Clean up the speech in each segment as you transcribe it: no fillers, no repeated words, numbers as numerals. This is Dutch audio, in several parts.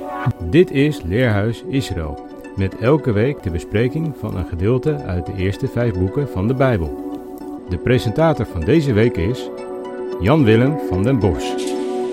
Dit is Leerhuis Israël, met elke week de bespreking van een gedeelte uit de eerste 5 boeken van de Bijbel. De presentator van deze week is Jan Willem van den Bosch.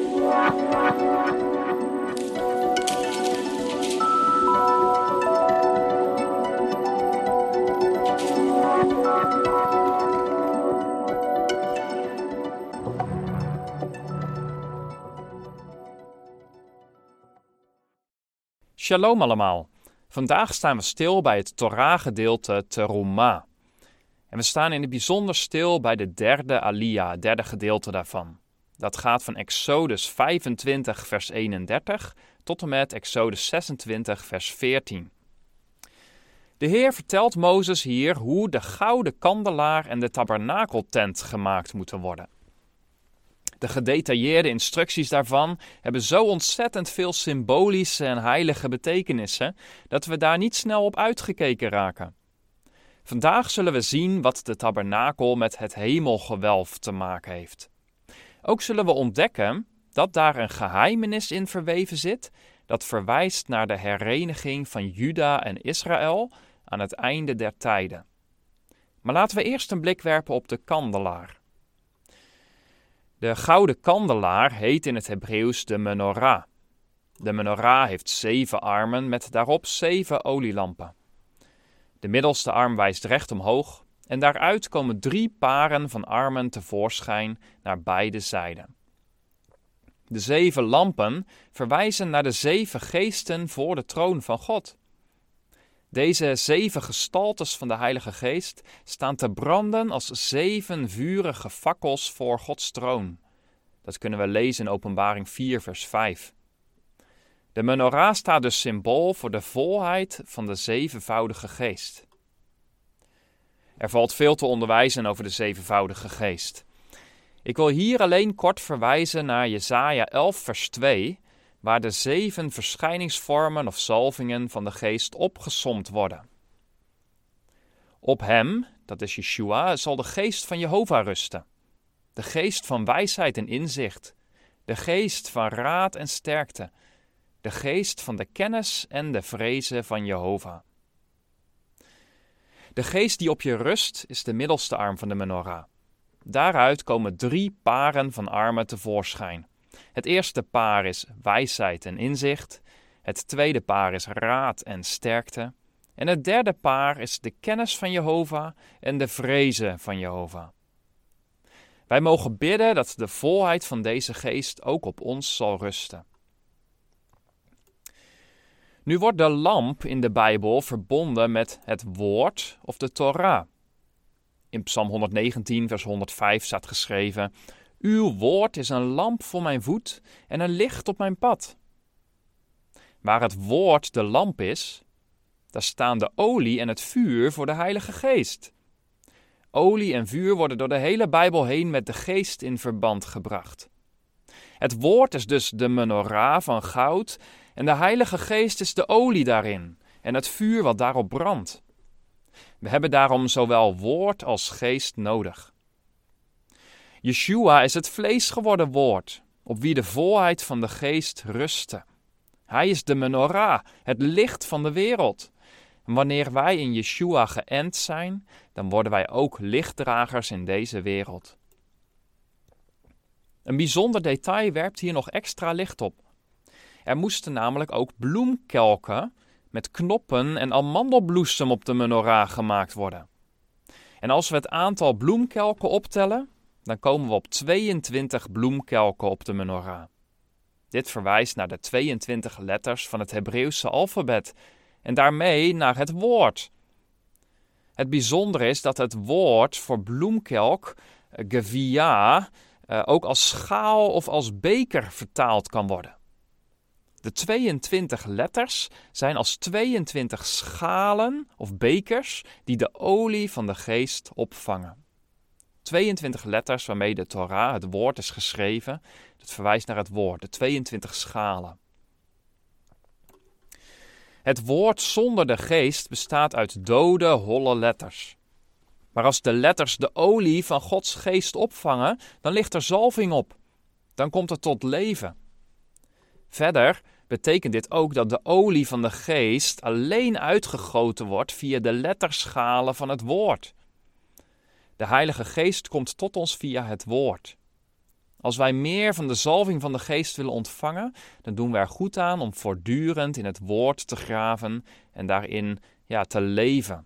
Shalom allemaal. Vandaag staan we stil bij het Torah-gedeelte Terumah. En we staan in het bijzonder stil bij de derde Aliyah, het derde gedeelte daarvan. Dat gaat van Exodus 25 vers 31 tot en met Exodus 26 vers 14. De Heer vertelt Mozes hier hoe de gouden kandelaar en de tabernakeltent gemaakt moeten worden. De gedetailleerde instructies daarvan hebben zo ontzettend veel symbolische en heilige betekenissen dat we daar niet snel op uitgekeken raken. Vandaag zullen we zien wat de tabernakel met het hemelgewelf te maken heeft. Ook zullen we ontdekken dat daar een geheimenis in verweven zit dat verwijst naar de hereniging van Juda en Israël aan het einde der tijden. Maar laten we eerst een blik werpen op de kandelaar. De gouden kandelaar heet in het Hebreeuws de menorah. De menorah heeft 7 armen met daarop 7 olielampen. De middelste arm wijst recht omhoog en daaruit komen 3 paren van armen tevoorschijn naar beide zijden. De 7 lampen verwijzen naar de 7 geesten voor de troon van God. Deze 7 gestaltes van de Heilige Geest staan te branden als 7 vurige fakkels voor Gods troon. Dat kunnen we lezen in Openbaring 4 vers 5. De menorah staat dus symbool voor de volheid van de 7voudige geest. Er valt veel te onderwijzen over de 7voudige geest. Ik wil hier alleen kort verwijzen naar Jesaja 11 vers 2, waar de 7 verschijningsvormen of zalvingen van de geest opgesomd worden. Op hem, dat is Yeshua, zal de geest van Jehovah rusten. De geest van wijsheid en inzicht. De geest van raad en sterkte. De geest van de kennis en de vrezen van Jehovah. De geest die op je rust is de middelste arm van de menorah. Daaruit komen 3 paren van armen tevoorschijn. Het eerste paar is wijsheid en inzicht. Het tweede paar is raad en sterkte. En het derde paar is de kennis van Jehovah en de vrezen van Jehovah. Wij mogen bidden dat de volheid van deze geest ook op ons zal rusten. Nu wordt de lamp in de Bijbel verbonden met het woord of de Torah. In Psalm 119 vers 105 staat geschreven: Uw woord is een lamp voor mijn voet en een licht op mijn pad. Waar het woord de lamp is, daar staan de olie en het vuur voor de Heilige Geest. Olie en vuur worden door de hele Bijbel heen met de geest in verband gebracht. Het woord is dus de menorah van goud en de Heilige Geest is de olie daarin en het vuur wat daarop brandt. We hebben daarom zowel woord als geest nodig. Yeshua is het vlees geworden woord, op wie de volheid van de geest rustte. Hij is de menorah, het licht van de wereld. En wanneer wij in Yeshua geënt zijn, dan worden wij ook lichtdragers in deze wereld. Een bijzonder detail werpt hier nog extra licht op. Er moesten namelijk ook bloemkelken met knoppen en amandelbloesem op de menorah gemaakt worden. En als we het aantal bloemkelken optellen, dan komen we op 22 bloemkelken op de menorah. Dit verwijst naar de 22 letters van het Hebreeuwse alfabet en daarmee naar het woord. Het bijzondere is dat het woord voor bloemkelk, gevia, ook als schaal of als beker vertaald kan worden. De 22 letters zijn als 22 schalen of bekers die de olie van de geest opvangen. 22 letters waarmee de Torah, het woord, is geschreven. Dat verwijst naar het woord, de 22 schalen. Het woord zonder de geest bestaat uit dode, holle letters. Maar als de letters de olie van Gods geest opvangen, dan ligt er zalving op. Dan komt het tot leven. Verder betekent dit ook dat de olie van de geest alleen uitgegoten wordt via de letterschalen van het woord. De Heilige Geest komt tot ons via het woord. Als wij meer van de zalving van de geest willen ontvangen, dan doen we er goed aan om voortdurend in het woord te graven en daarin te leven.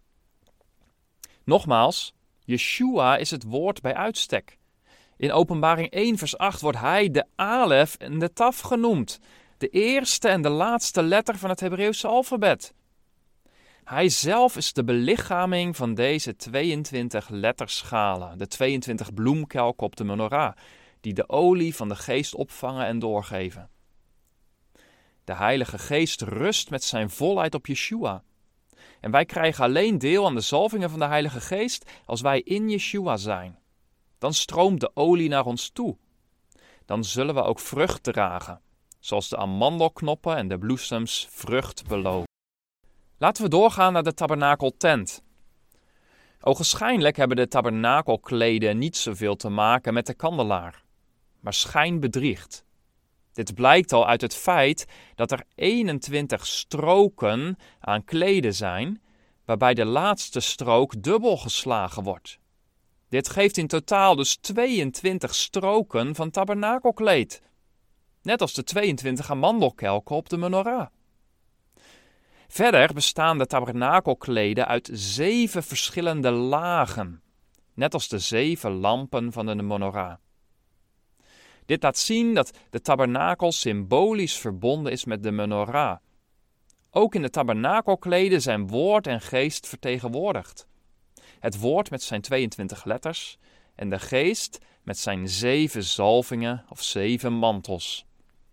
Nogmaals, Yeshua is het woord bij uitstek. In Openbaring 1 vers 8 wordt hij de Alef en de Taf genoemd. De eerste en de laatste letter van het Hebreeuwse alfabet. Hij zelf is de belichaming van deze 22 letterschalen, de 22 bloemkelken op de menorah, die de olie van de geest opvangen en doorgeven. De Heilige Geest rust met zijn volheid op Yeshua. En wij krijgen alleen deel aan de zalvingen van de Heilige Geest als wij in Yeshua zijn. Dan stroomt de olie naar ons toe. Dan zullen we ook vrucht dragen, zoals de amandelknoppen en de bloesems vrucht beloven. Laten we doorgaan naar de tabernakeltent. Ogenschijnlijk hebben de tabernakelkleden niet zoveel te maken met de kandelaar, maar schijn bedriegt. Dit blijkt al uit het feit dat er 21 stroken aan kleden zijn, waarbij de laatste strook dubbel geslagen wordt. Dit geeft in totaal dus 22 stroken van tabernakelkleed. Net als de 22 amandelkelken op de menorah. Verder bestaan de tabernakelkleden uit 7 verschillende lagen, net als de 7 lampen van de menorah. Dit laat zien dat de tabernakel symbolisch verbonden is met de menorah. Ook in de tabernakelkleden zijn woord en geest vertegenwoordigd. Het woord met zijn 22 letters en de geest met zijn 7 zalvingen of 7 mantels.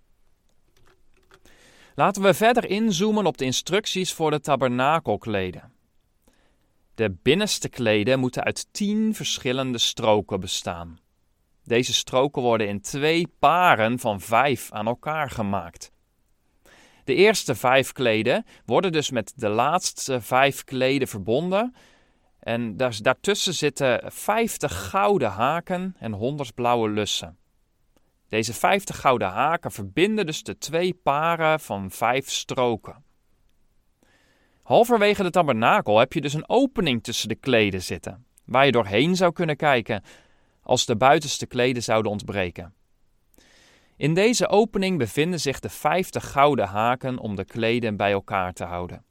Laten we verder inzoomen op de instructies voor de tabernakelkleden. De binnenste kleden moeten uit 10 verschillende stroken bestaan. Deze stroken worden in 2 paren van 5 aan elkaar gemaakt. De eerste 5 kleden worden dus met de laatste 5 kleden verbonden. En daartussen zitten 50 gouden haken en 100 blauwe lussen. Deze 50 gouden haken verbinden dus de 2 paren van 5 stroken. Halverwege de tabernakel heb je dus een opening tussen de kleden zitten, waar je doorheen zou kunnen kijken als de buitenste kleden zouden ontbreken. In deze opening bevinden zich de 50 gouden haken om de kleden bij elkaar te houden.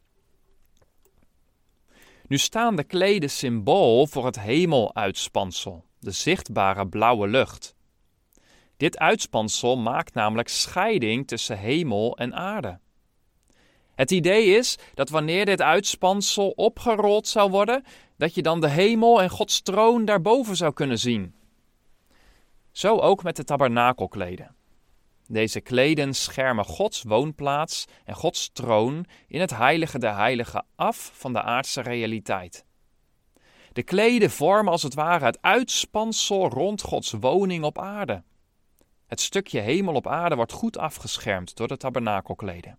Nu staan de kleden symbool voor het hemeluitspansel, de zichtbare blauwe lucht. Dit uitspansel maakt namelijk scheiding tussen hemel en aarde. Het idee is dat wanneer dit uitspansel opgerold zou worden, dat je dan de hemel en Gods troon daarboven zou kunnen zien. Zo ook met de tabernakelkleden. Deze kleden schermen Gods woonplaats en Gods troon in het heilige der heiligen af van de aardse realiteit. De kleden vormen als het ware het uitspansel rond Gods woning op aarde. Het stukje hemel op aarde wordt goed afgeschermd door de tabernakelkleden.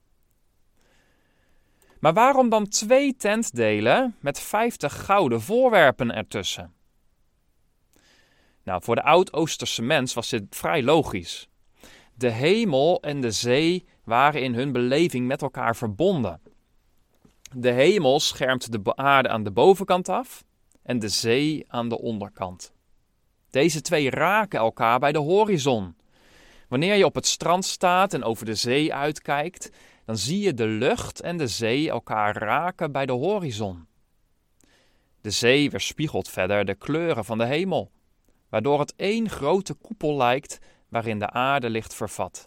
Maar waarom dan 2 tentdelen met 50 gouden voorwerpen ertussen? Nou, voor de oud-Oosterse mens was dit vrij logisch. De hemel en de zee waren in hun beleving met elkaar verbonden. De hemel schermt de aarde aan de bovenkant af en de zee aan de onderkant. Deze 2 raken elkaar bij de horizon. Wanneer je op het strand staat en over de zee uitkijkt, dan zie je de lucht en de zee elkaar raken bij de horizon. De zee weerspiegelt verder de kleuren van de hemel, waardoor het 1 grote koepel lijkt waarin de aarde ligt vervat.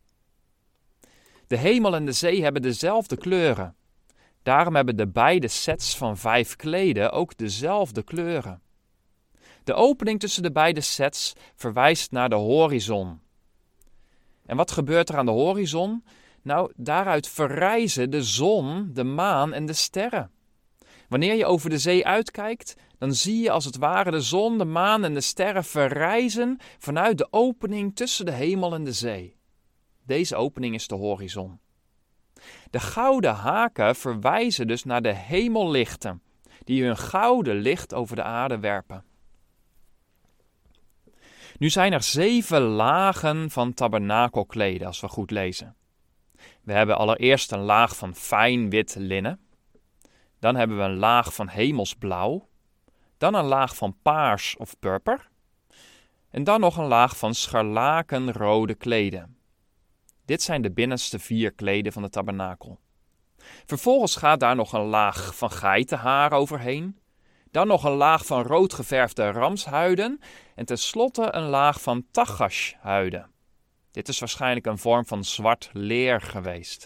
De hemel en de zee hebben dezelfde kleuren. Daarom hebben de beide sets van 5 kleden ook dezelfde kleuren. De opening tussen de beide sets verwijst naar de horizon. En wat gebeurt er aan de horizon? Nou, daaruit verrijzen de zon, de maan en de sterren. Wanneer je over de zee uitkijkt, dan zie je als het ware de zon, de maan en de sterren verrijzen vanuit de opening tussen de hemel en de zee. Deze opening is de horizon. De gouden haken verwijzen dus naar de Nu zijn er 7 lagen van tabernakelkleden, als we goed lezen. We hebben allereerst een laag van fijn wit linnen. Dan hebben we een laag van hemelsblauw. Dan een laag van paars of purper. En dan nog een laag van scharlakenrode kleden. Dit zijn de binnenste 4 kleden van de tabernakel. Vervolgens gaat daar nog een laag van geitenhaar overheen. Dan nog een laag van rood geverfde ramshuiden. En tenslotte een laag van tagashhuiden. Dit is waarschijnlijk een vorm van zwart leer geweest.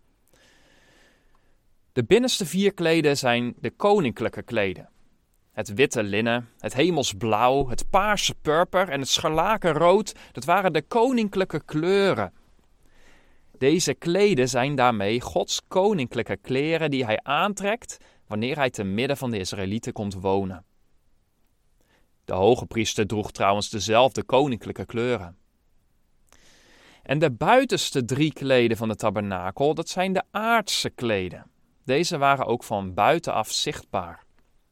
De binnenste 4 kleden zijn de koninklijke kleden. Het witte linnen, het hemelsblauw, het paarse purper en het scharlakenrood, dat waren de koninklijke kleuren. Deze kleden zijn daarmee Gods koninklijke kleren die hij aantrekt wanneer hij te midden van de Israëlieten komt wonen. De hoge priester droeg trouwens dezelfde koninklijke kleuren. En de buitenste 3 kleden van de tabernakel, dat zijn de aardse kleden. Deze waren ook van buitenaf zichtbaar.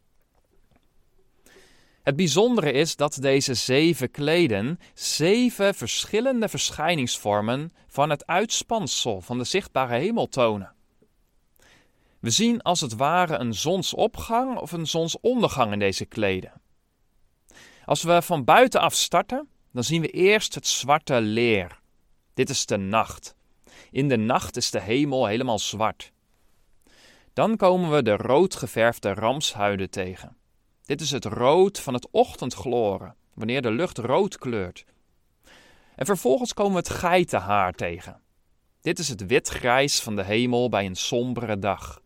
Het bijzondere is dat deze 7 kleden 7 verschillende verschijningsvormen van het uitspansel van de zichtbare hemel tonen. We zien als het ware een zonsopgang of een zonsondergang in deze kleden. Als we van buitenaf starten, dan zien we eerst het zwarte leer. Dit is de nacht. In de nacht is de hemel helemaal zwart. Dan komen we de rood geverfde ramshuiden tegen. Dit is het rood van het ochtendgloren, wanneer de lucht rood kleurt. En vervolgens komen we het geitenhaar tegen. Dit is het witgrijs van de hemel bij een sombere dag.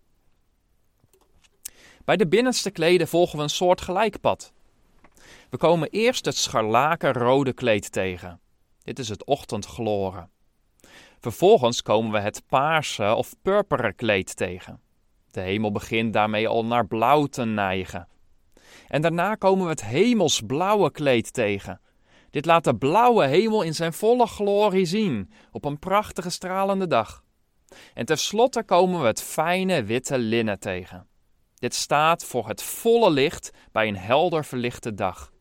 Bij de binnenste kleden volgen we een soort gelijkpad. We komen eerst het scharlakenrode kleed tegen. Dit is het ochtendgloren. Vervolgens komen we het paarse of purperen kleed tegen. De hemel begint daarmee al naar blauw te neigen. En daarna komen we het hemelsblauwe kleed tegen. Dit laat de blauwe hemel in zijn volle glorie zien, op een prachtige stralende dag. En tenslotte komen we het fijne witte linnen tegen. Dit staat voor het volle licht bij een helder verlichte dag.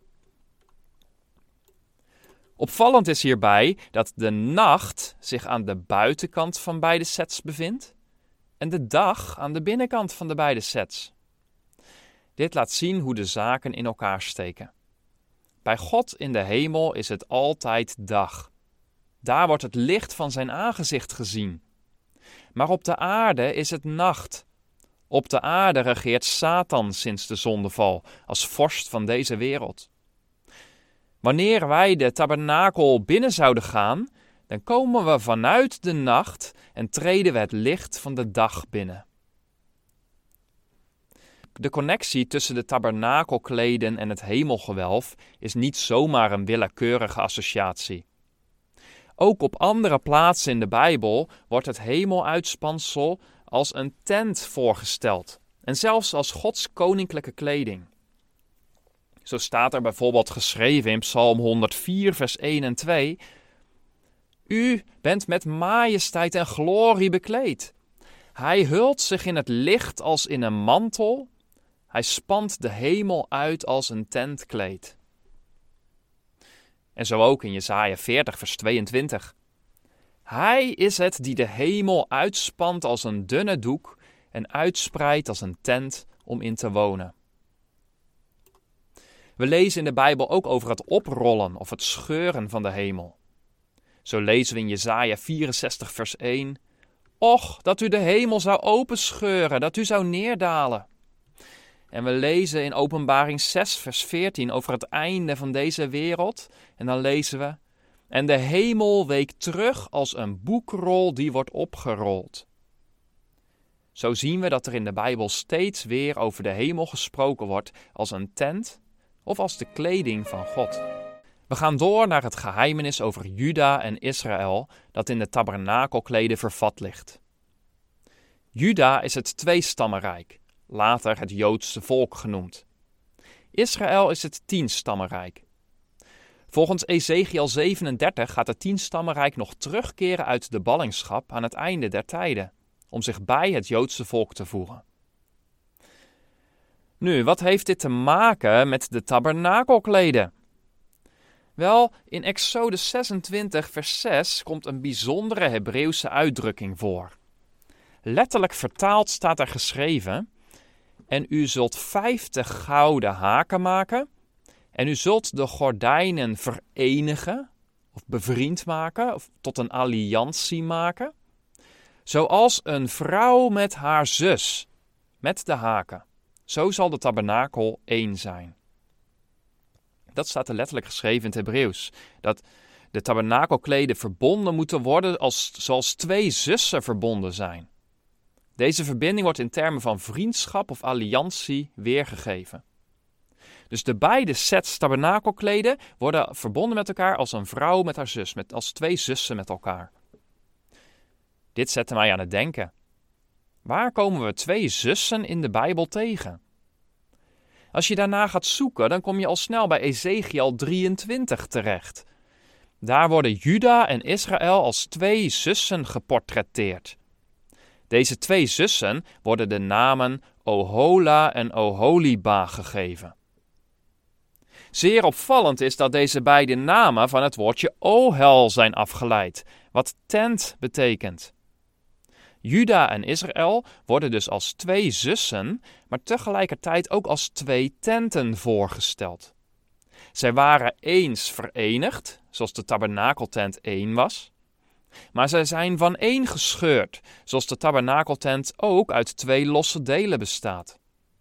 Opvallend is hierbij dat de nacht zich aan de buitenkant van beide sets bevindt en de dag aan de binnenkant van de beide sets. Dit laat zien hoe de zaken in elkaar steken. Bij God in de hemel is het altijd dag. Daar wordt het licht van zijn aangezicht gezien. Maar op de aarde is het nacht. Op de aarde regeert Satan sinds de zondeval als vorst van deze wereld. Wanneer wij de tabernakel binnen zouden gaan, dan komen we vanuit de nacht en treden we het licht van de dag binnen. De connectie tussen de tabernakelkleden en het hemelgewelf is niet zomaar een willekeurige associatie. Ook op andere plaatsen in de Bijbel wordt het hemeluitspansel als een tent voorgesteld en zelfs als Gods koninklijke kleding. Zo staat er bijvoorbeeld geschreven in Psalm 104 vers 1 en 2: U bent met majesteit en glorie bekleed. Hij hult zich in het licht als in een mantel. Hij spant de hemel uit als een tentkleed. En zo ook in Jesaja 40 vers 22. Hij is het die de hemel uitspant als een dunne doek en uitspreidt als een tent om in te wonen. We lezen in de Bijbel ook over het oprollen of het scheuren van de hemel. Zo lezen we in Jesaja 64 vers 1. Och, dat u de hemel zou openscheuren, dat u zou neerdalen. En we lezen in Openbaring 6 vers 14 over het einde van deze wereld. En dan lezen we: En de hemel week terug als een boekrol die wordt opgerold. Zo zien we dat er in de Bijbel steeds weer over de hemel gesproken wordt als een tent of als de kleding van God. We gaan door naar het geheimenis over Juda en Israël dat in de tabernakelkleden vervat ligt. Juda is het tweestammenrijk, later het Joodse volk genoemd. Israël is het 10-stammenrijk. Volgens Ezekiel 37 gaat het 10-stammenrijk nog terugkeren uit de ballingschap aan het einde der tijden, om zich bij het Joodse volk te voegen. Nu, wat heeft dit te maken met de tabernakelkleden? Wel, in Exodus 26 vers 6 komt een bijzondere Hebreeuwse uitdrukking voor. Letterlijk vertaald staat er geschreven: en u zult 50 gouden haken maken en u zult de gordijnen verenigen of bevriend maken of tot een alliantie maken, zoals een vrouw met haar zus, met de haken. Zo zal de tabernakel één zijn. Dat staat er letterlijk geschreven in het Hebreeuws. Dat de tabernakelkleden verbonden moeten worden zoals twee zussen verbonden zijn. Deze verbinding wordt in termen van vriendschap of alliantie weergegeven. Dus de beide sets tabernakelkleden worden verbonden met elkaar als een vrouw met haar zus, als twee zussen met elkaar. Dit zette mij aan het denken. Waar komen we twee zussen in de Bijbel tegen? Als je daarna gaat zoeken, dan kom je al snel bij Ezechiel 23 terecht. Daar worden Juda en Israël als twee zussen geportretteerd. Deze twee zussen worden de namen Ohola en Oholiba gegeven. Zeer opvallend is dat deze beide namen van het woordje Ohel zijn afgeleid, wat tent betekent. Juda en Israël worden dus als twee zussen, maar tegelijkertijd ook als twee tenten voorgesteld. Zij waren eens verenigd, zoals de tabernakeltent één was, maar zij zijn vaneen gescheurd, zoals de tabernakeltent ook uit twee losse delen bestaat.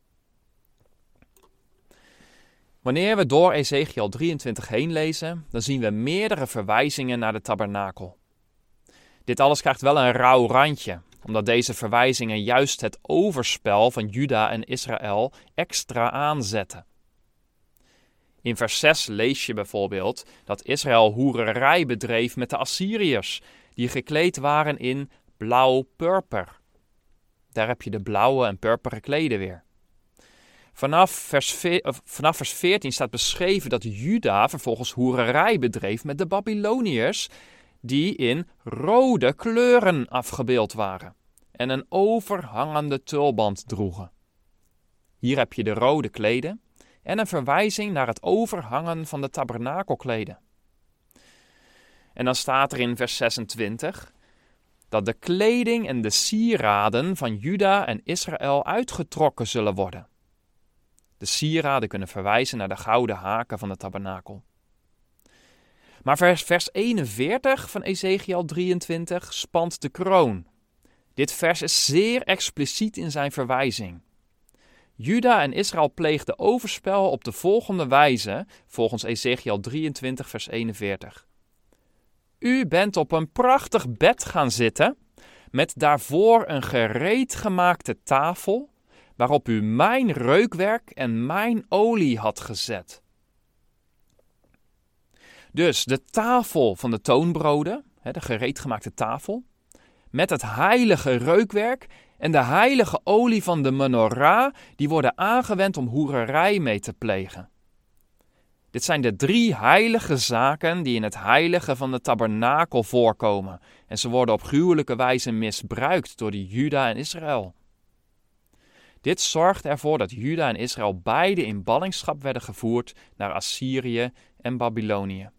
Wanneer we door Ezechiel 23 heen lezen, dan zien we meerdere verwijzingen naar de tabernakel. Dit alles krijgt wel een rauw randje, omdat deze verwijzingen juist het overspel van Juda en Israël extra aanzetten. In vers 6 lees je bijvoorbeeld dat Israël hoererij bedreef met de Assyriërs, die gekleed waren in blauw-purper. Daar heb je de blauwe en purperen kleden weer. Vanaf vers 14 staat beschreven dat Juda vervolgens hoererij bedreef met de Babyloniërs, die in rode kleuren afgebeeld waren en een overhangende tulband droegen. Hier heb je de rode kleden en een verwijzing naar het overhangen van de tabernakelkleden. En dan staat er in vers 26 dat de kleding en de sieraden van Juda en Israël uitgetrokken zullen worden. De sieraden kunnen verwijzen naar de gouden haken van de tabernakel. Maar vers 41 van Ezechiel 23 spant de kroon. Dit vers is zeer expliciet in zijn verwijzing. Juda en Israël pleegden overspel op de volgende wijze, volgens Ezechiel 23 vers 41. U bent op een prachtig bed gaan zitten, met daarvoor een gereed gemaakte tafel, waarop u mijn reukwerk en mijn olie had gezet. Dus de tafel van de toonbroden, de gereedgemaakte tafel, met het heilige reukwerk en de heilige olie van de menorah, die worden aangewend om hoererij mee te plegen. Dit zijn de 3 heilige zaken die in het heilige van de tabernakel voorkomen en ze worden op gruwelijke wijze misbruikt door de Juda en Israël. Dit zorgt ervoor dat Juda en Israël beide in ballingschap werden gevoerd naar Assyrië en Babylonië.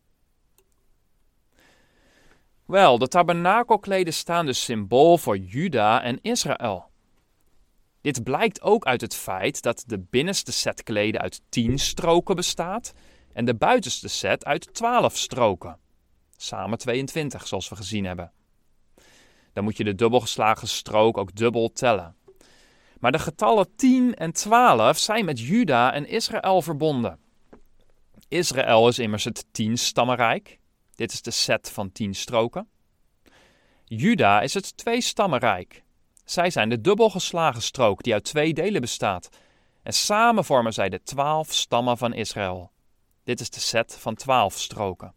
Wel, de tabernakelkleden staan dus symbool voor Juda en Israël. Dit blijkt ook uit het feit dat de binnenste set kleden uit 10 stroken bestaat en de buitenste set uit 12 stroken. Samen 22, zoals we gezien hebben. Dan moet je de dubbelgeslagen strook ook dubbel tellen. Maar de getallen 10 en 12 zijn met Juda en Israël verbonden. Israël is immers het 10-stammenrijk. Dit is de set van 10 stroken. Juda is het 2-stammenrijk. Zij zijn de dubbelgeslagen strook die uit 2 delen bestaat. En samen vormen zij de 12 stammen van Israël. Dit is de set van 12 stroken.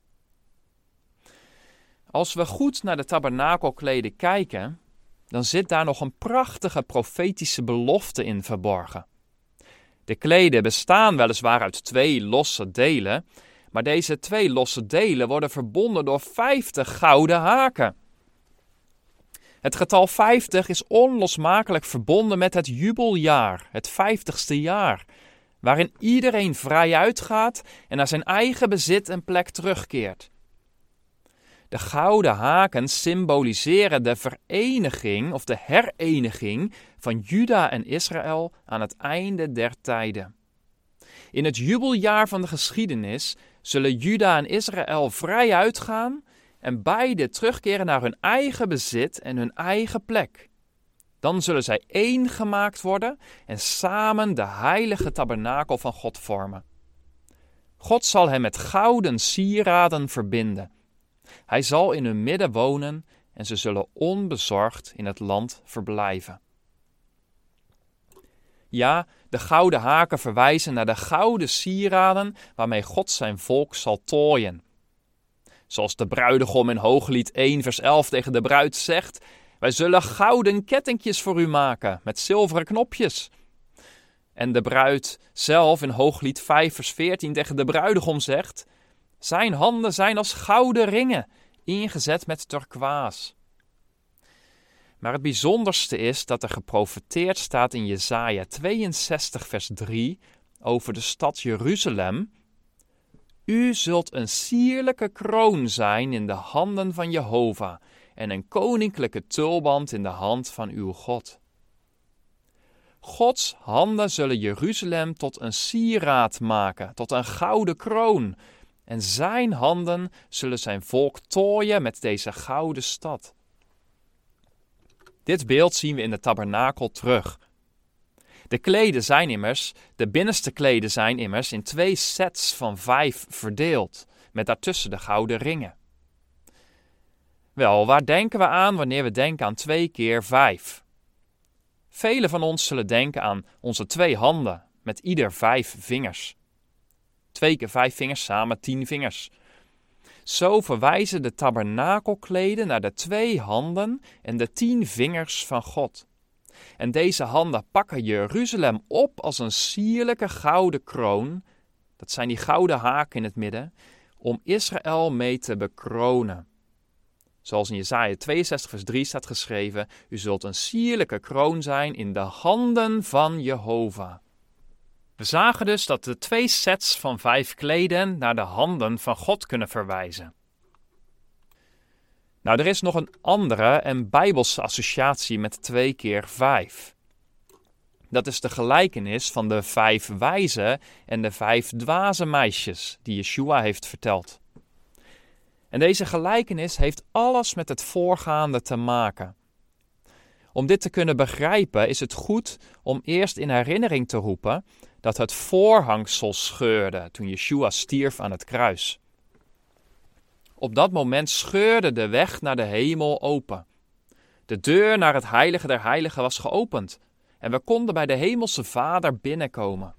Als we goed naar de tabernakelkleden kijken, dan zit daar nog een prachtige profetische belofte in verborgen. De kleden bestaan weliswaar uit 2 losse delen, maar deze 2 losse delen worden verbonden door 50 gouden haken. Het getal 50 is onlosmakelijk verbonden met het jubeljaar, het 50ste jaar, waarin iedereen vrij uitgaat en naar zijn eigen bezit en plek terugkeert. De gouden haken symboliseren de vereniging of de hereniging van Juda en Israël aan het einde der tijden. In het jubeljaar van de geschiedenis zullen Juda en Israël vrij uitgaan en beide terugkeren naar hun eigen bezit en hun eigen plek. Dan zullen zij één gemaakt worden en samen de heilige tabernakel van God vormen. God zal hen met gouden sieraden verbinden. Hij zal in hun midden wonen en ze zullen onbezorgd in het land verblijven. Ja, de gouden haken verwijzen naar de gouden sieraden waarmee God zijn volk zal tooien. Zoals de bruidegom in Hooglied 1 vers 11 tegen de bruid zegt: wij zullen gouden kettingjes voor u maken met zilveren knopjes. En de bruid zelf in Hooglied 5 vers 14 tegen de bruidegom zegt: zijn handen zijn als gouden ringen, ingezet met turkoois. Maar het bijzonderste is dat er geprofeteerd staat in Jesaja 62 vers 3 over de stad Jeruzalem: u zult een sierlijke kroon zijn in de handen van Jehovah en een koninklijke tulband in de hand van uw God. Gods handen zullen Jeruzalem tot een sieraad maken, tot een gouden kroon. En zijn handen zullen zijn volk tooien met deze gouden stad. Dit beeld zien we in de tabernakel terug. De binnenste kleden zijn immers in 2 sets van 5 verdeeld, met daartussen de gouden ringen. Wel, waar denken we aan wanneer we denken aan 2 keer 5? Velen van ons zullen denken aan onze 2 handen, met ieder 5 vingers. 2 keer 5 vingers, samen 10 vingers. Zo verwijzen de tabernakelkleden naar de 2 handen en de 10 vingers van God. En deze handen pakken Jeruzalem op als een sierlijke gouden kroon, dat zijn die gouden haken in het midden, om Israël mee te bekronen. Zoals in Jesaja 62 vers 3 staat geschreven: u zult een sierlijke kroon zijn in de handen van Jehovah. We zagen dus dat de 2 sets van 5 kleden naar de handen van God kunnen verwijzen. Nou, er is nog een andere en bijbelse associatie met 2 keer 5. Dat is de gelijkenis van de 5 wijze en de 5 dwaze meisjes die Yeshua heeft verteld. En deze gelijkenis heeft alles met het voorgaande te maken. Om dit te kunnen begrijpen is het goed om eerst in herinnering te roepen dat het voorhangsel scheurde toen Yeshua stierf aan het kruis. Op dat moment scheurde de weg naar de hemel open. De deur naar het heilige der heiligen was geopend en we konden bij de hemelse Vader binnenkomen.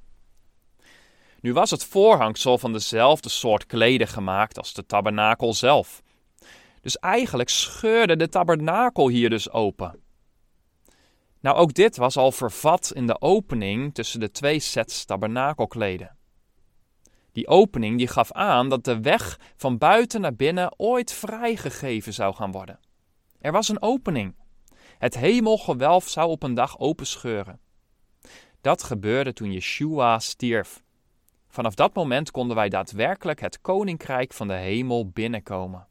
Nu was het voorhangsel van dezelfde soort kleden gemaakt als de tabernakel zelf. Dus eigenlijk scheurde de tabernakel hier dus open. Nou, ook dit was al vervat in de opening tussen de 2 sets tabernakelkleden. Die opening die gaf aan dat de weg van buiten naar binnen ooit vrijgegeven zou gaan worden. Er was een opening. Het hemelgewelf zou op een dag openscheuren. Dat gebeurde toen Yeshua stierf. Vanaf dat moment konden wij daadwerkelijk het koninkrijk van de hemel binnenkomen.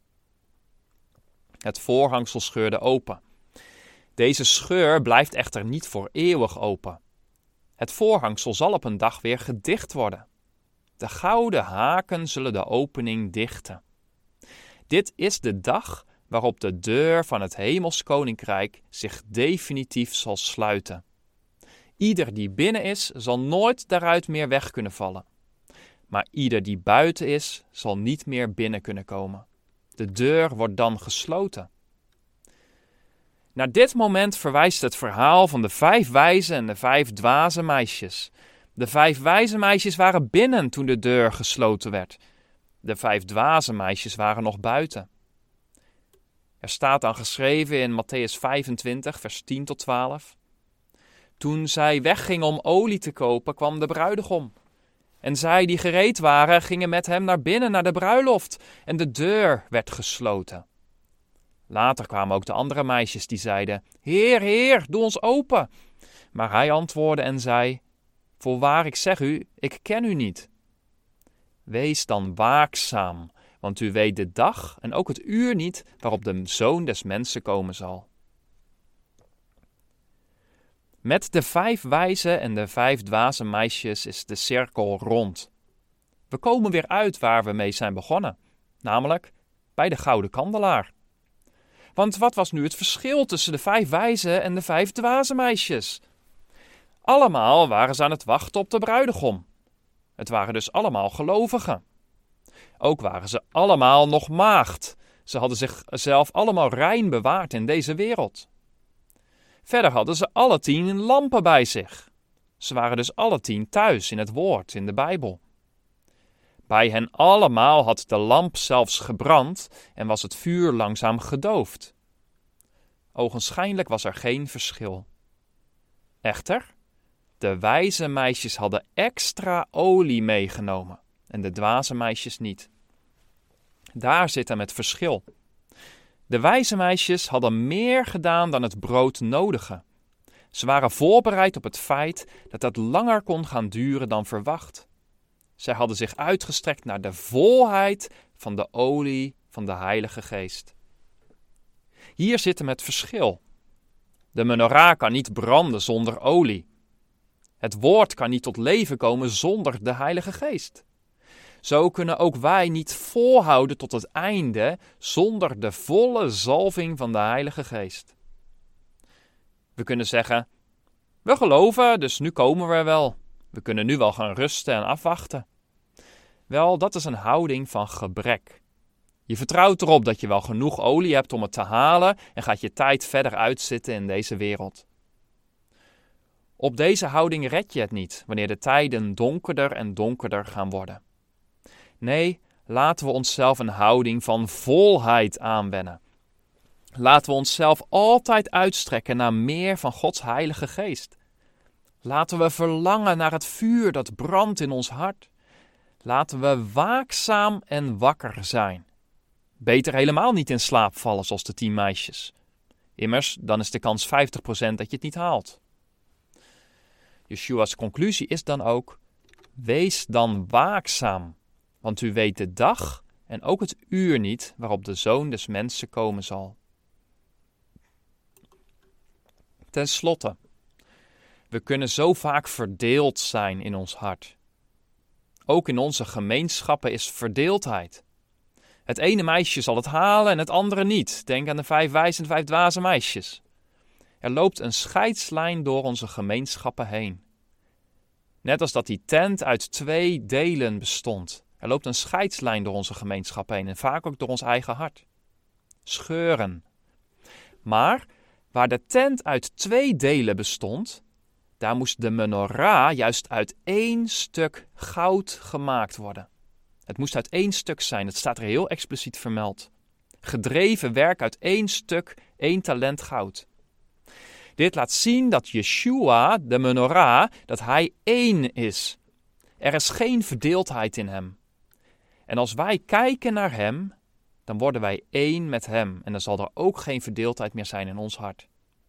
Het voorhangsel scheurde open. Deze scheur blijft echter niet voor eeuwig open. Het voorhangsel zal op een dag weer gedicht worden. De gouden haken zullen de opening dichten. Dit is de dag waarop de deur van het hemels koninkrijk zich definitief zal sluiten. Ieder die binnen is, zal nooit daaruit meer weg kunnen vallen. Maar ieder die buiten is, zal niet meer binnen kunnen komen. De deur wordt dan gesloten. Naar dit moment verwijst het verhaal van de 5 wijze en de 5 dwaze meisjes. De 5 wijze meisjes waren binnen toen de deur gesloten werd. De 5 dwaze meisjes waren nog buiten. Er staat dan geschreven in Mattheüs 25, vers 10 tot 12. Toen zij weggingen om olie te kopen, kwam de bruidegom. En zij die gereed waren, gingen met hem naar binnen naar de bruiloft. En de deur werd gesloten. Later kwamen ook de andere meisjes die zeiden: Heer, Heer, doe ons open. Maar hij antwoordde en zei: Voorwaar, ik zeg u, ik ken u niet. Wees dan waakzaam, want u weet de dag en ook het uur niet waarop de Zoon des Mensen komen zal. Met de 5 wijze en de 5 dwaze meisjes is de cirkel rond. We komen weer uit waar we mee zijn begonnen, namelijk bij de gouden kandelaar. Want wat was nu het verschil tussen de 5 wijze en de 5 dwaze meisjes? Allemaal waren ze aan het wachten op de bruidegom. Het waren dus allemaal gelovigen. Ook waren ze allemaal nog maagd. Ze hadden zichzelf allemaal rein bewaard in deze wereld. Verder hadden ze alle 10 lampen bij zich. Ze waren dus alle 10 thuis in het woord, in de Bijbel. Bij hen allemaal had de lamp zelfs gebrand en was het vuur langzaam gedoofd. Ogenschijnlijk was er geen verschil. Echter, de wijze meisjes hadden extra olie meegenomen en de dwaze meisjes niet. Daar zit hem het verschil. De wijze meisjes hadden meer gedaan dan het brood nodige. Ze waren voorbereid op het feit dat het langer kon gaan duren dan verwacht. Zij hadden zich uitgestrekt naar de volheid van de olie van de Heilige Geest. Hier zit hem het verschil. De menorah kan niet branden zonder olie. Het woord kan niet tot leven komen zonder de Heilige Geest. Zo kunnen ook wij niet volhouden tot het einde zonder de volle zalving van de Heilige Geest. We kunnen zeggen, we geloven, dus nu komen we er wel. We kunnen nu wel gaan rusten en afwachten. Wel, dat is een houding van gebrek. Je vertrouwt erop dat je wel genoeg olie hebt om het te halen en gaat je tijd verder uitzitten in deze wereld. Op deze houding red je het niet wanneer de tijden donkerder en donkerder gaan worden. Nee, laten we onszelf een houding van volheid aanwennen. Laten we onszelf altijd uitstrekken naar meer van Gods Heilige Geest. Laten we verlangen naar het vuur dat brandt in ons hart. Laten we waakzaam en wakker zijn. Beter helemaal niet in slaap vallen zoals de 10 meisjes. Immers, dan is de kans 50% dat je het niet haalt. Jeshua's conclusie is dan ook, wees dan waakzaam, want u weet de dag en ook het uur niet waarop de Zoon des Mensen komen zal. Ten slotte, we kunnen zo vaak verdeeld zijn in ons hart. Ook in onze gemeenschappen is verdeeldheid. Het ene meisje zal het halen en het andere niet. Denk aan de 5 wijze en 5 dwaze meisjes. Er loopt een scheidslijn door onze gemeenschappen heen. Net als dat die tent uit 2 delen bestond. Er loopt een scheidslijn door onze gemeenschappen heen en vaak ook door ons eigen hart. Scheuren. Maar waar de tent uit 2 delen bestond, daar moest de menorah juist uit 1 stuk goud gemaakt worden. Het moest uit 1 stuk zijn, dat staat er heel expliciet vermeld. Gedreven werk uit 1 stuk, 1 talent goud. Dit laat zien dat Jeshua, de menorah, dat hij 1 is. Er is geen verdeeldheid in hem. En als wij kijken naar hem, dan worden wij 1 met hem. En dan zal er ook geen verdeeldheid meer zijn in ons hart.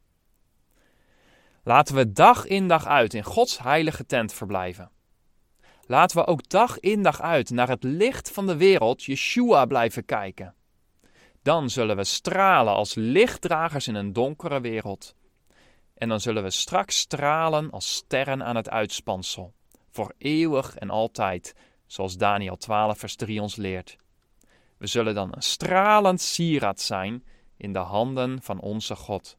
Laten we dag in dag uit in Gods heilige tent verblijven. Laten we ook dag in dag uit naar het licht van de wereld, Jeshua, blijven kijken. Dan zullen we stralen als lichtdragers in een donkere wereld. En dan zullen we straks stralen als sterren aan het uitspansel, voor eeuwig en altijd, zoals Daniel 12 vers 3 ons leert. We zullen dan een stralend sieraad zijn in de handen van onze God.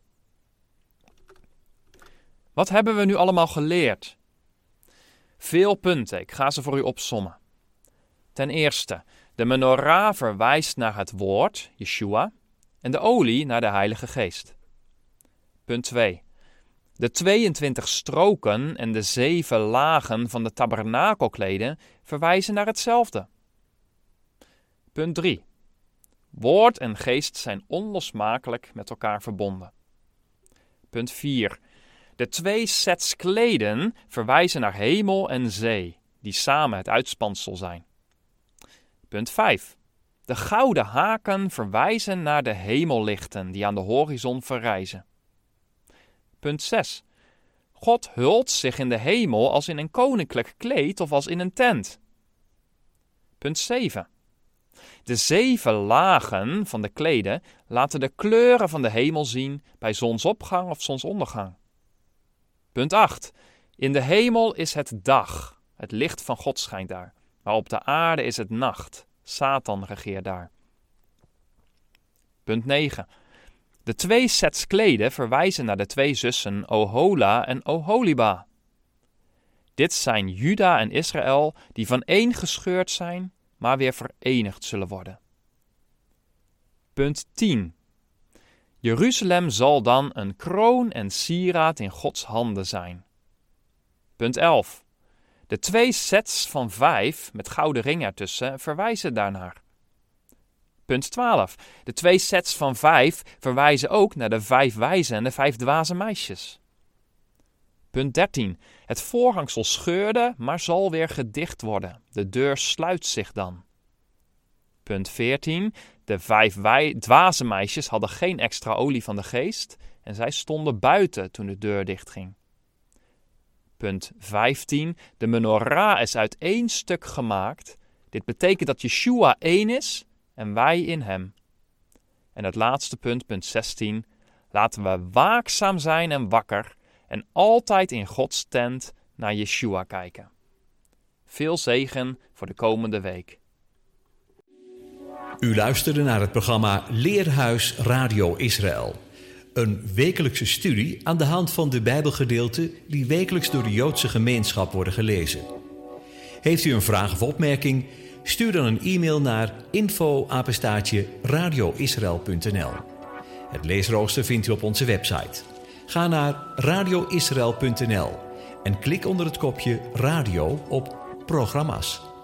Wat hebben we nu allemaal geleerd? Veel punten, ik ga ze voor u opsommen. Ten eerste, de menorah verwijst naar het woord, Jeshua, en de olie naar de Heilige Geest. Punt 2. De 22 stroken en de 7 lagen van de tabernakelkleden verwijzen naar hetzelfde. Punt 3. Woord en geest zijn onlosmakelijk met elkaar verbonden. Punt 4. De 2 sets kleden verwijzen naar hemel en zee, die samen het uitspansel zijn. Punt 5. De gouden haken verwijzen naar de hemellichten die aan de horizon verrijzen. Punt 6. God hult zich in de hemel als in een koninklijk kleed of als in een tent. Punt 7. De 7 lagen van de kleden laten de kleuren van de hemel zien bij zonsopgang of zonsondergang. Punt 8. In de hemel is het dag, het licht van God schijnt daar, maar op de aarde is het nacht, Satan regeert daar. Punt 9. De 2 sets kleden verwijzen naar de 2 zussen Ohola en Oholiba. Dit zijn Juda en Israël die van één gescheurd zijn, maar weer verenigd zullen worden. Punt 10. Jeruzalem zal dan een kroon en sieraad in Gods handen zijn. Punt 11. De 2 sets van 5 met gouden ring ertussen verwijzen daarnaar. Punt 12. De 2 sets van 5 verwijzen ook naar de 5 wijze en de 5 dwaze meisjes. Punt 13. Het voorhangsel scheurde, maar zal weer gedicht worden. De deur sluit zich dan. Punt 14. De 5 dwaze meisjes hadden geen extra olie van de geest en zij stonden buiten toen de deur dichtging. Punt 15. De menorah is uit 1 stuk gemaakt. Dit betekent dat Yeshua 1 is en wij in hem. En het laatste punt, punt 16. Laten we waakzaam zijn en wakker en altijd in Gods tent naar Yeshua kijken. Veel zegen voor de komende week. U luisterde naar het programma Leerhuis Radio Israël. Een wekelijkse studie aan de hand van de Bijbelgedeelten die wekelijks door de Joodse gemeenschap worden gelezen. Heeft u een vraag of opmerking? Stuur dan een e-mail naar info@radioisrael.nl. Het leesrooster vindt u op onze website. Ga naar radioisrael.nl en klik onder het kopje Radio op Programma's.